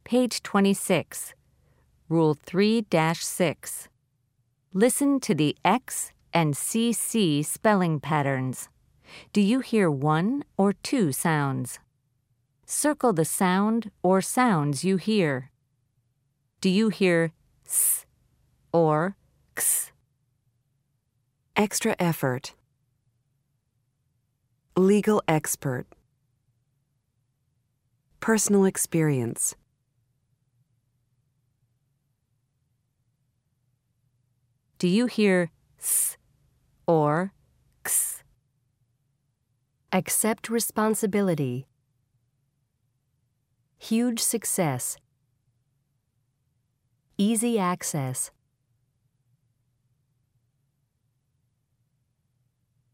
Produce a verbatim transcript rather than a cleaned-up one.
Page twenty-six, Rule three dash six. Listen to the X and C C spelling patterns. Do you hear one or two sounds? Circle the sound or sounds you hear. Do you hear S or X? Extra effort. Legal expert. Personal experience. Do you hear S or X? Accept responsibility. Huge success. Easy access.